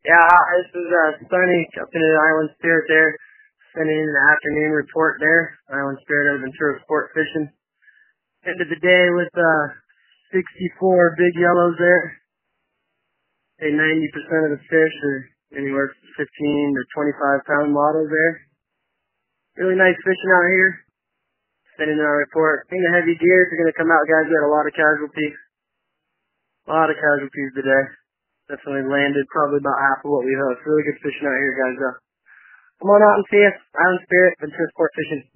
Yeah, this is Sunny up in the Island Spirit there. Sending in an afternoon report there. Island Spirit out of Ventura Sport Fishing. End of the day with 64 big yellows there. Say 90% of the fish are anywhere from 15 to 25 pound models there. Really nice fishing out here. Sending in our report. I think the heavy gears are going to come out, guys. We had a lot of casualties. A lot of casualties today. Definitely landed probably about half of what we hooked. Really good fishing out here, guys. Come on out and see us. Island Spirit, Ventura Sport Fishing.